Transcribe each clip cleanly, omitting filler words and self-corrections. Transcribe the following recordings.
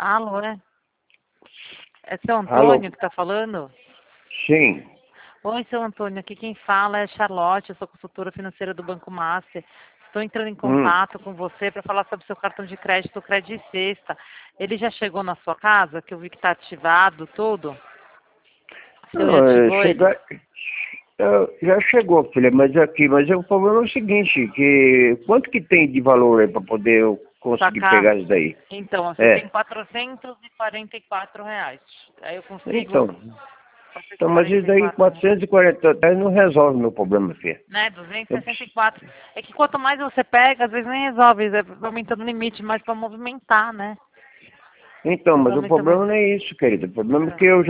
Alô, é? É seu Alô? Antônio que está falando? Sim. Oi, seu Antônio. Aqui quem fala é Charlotte, eu sou consultora financeira do Banco Master. Estou entrando em contato com você para falar sobre seu cartão de crédito, o Crédito Sexta. Ele já chegou na sua casa, que eu vi que está ativado tudo? Você já Não, ativou ele? já chegou, filha, mas o problema é o seguinte, que quanto que tem de valor aí para poder eu conseguir Sacar? pegar isso daí? Então, você tem É. R$ 444. Aí eu consigo Então, mas isso daí, 444, 440 reais não resolve meu problema, filha. né? Eu 264. É que quanto mais você pega, às vezes nem resolve, vai aumentando o limite, mas para movimentar, né? Então, Vai mas o aumentando. problema não é isso, querido. O problema é que eu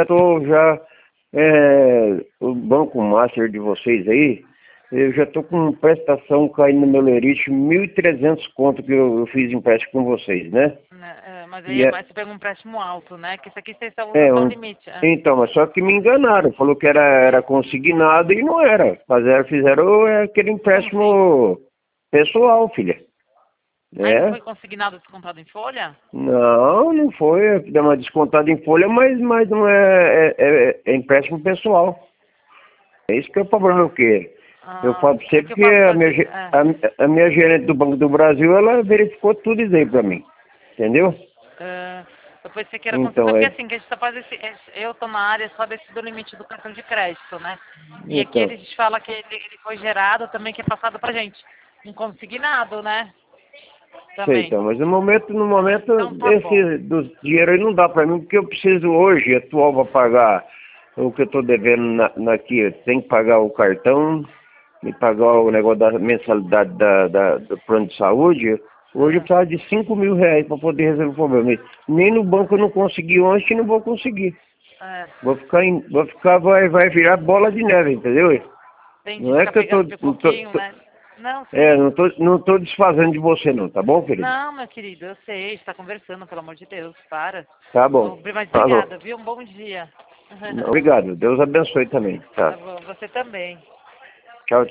o Banco Master de vocês aí, eu já tô com prestação caindo no meu lerite, 1.300 conto que eu fiz empréstimo com vocês, né? Mas aí E é, você pega um empréstimo alto, né? Que isso aqui você só usa é só o um, limite. então, mas só que me enganaram, falou que era consignado e não era. Fizeram aquele Como assim? empréstimo pessoal, filha. Aí não É. foi consignado descontado em folha? Não foi. Deu uma descontada em folha, mas não é empréstimo pessoal. É isso que é o problema, o quê? Eu falo pra você É que eu porque falo pra a minha, você. ge- a minha gerente do Banco do Brasil, ela verificou tudo isso aí pra mim. Entendeu? Eu pensei que era consignado. Então, Porque assim, que a gente só faz eu tô na área só desse do limite do cartão de crédito, né? E aqui então. eles falam que ele foi gerado também, que é passado pra gente. Um consignado, né? Sei, Também. então, mas no momento Então tá bom. esse do dinheiro aí não dá pra mim, porque eu preciso hoje, atual, pra pagar o que eu tô devendo aqui. Tem que pagar o cartão e pagar o negócio da mensalidade do plano de saúde. Hoje eu Ah, precisava de 5.000 reais para poder resolver o problema. Nem no banco eu não consegui ontem e não vou conseguir. é. Vai virar bola de neve, entendeu? Entendi, Não é ficar que eu tô, pegando pipoquinho, né? Não, é, sei. não tô desfazendo de você não, tá bom, querido? Não, meu querido, eu sei, a gente tá conversando, pelo amor de Deus, para. Tá bom. Mas Falou. obrigada, viu? Um bom dia. Obrigado. Deus abençoe também. Tá Tá. bom, você também.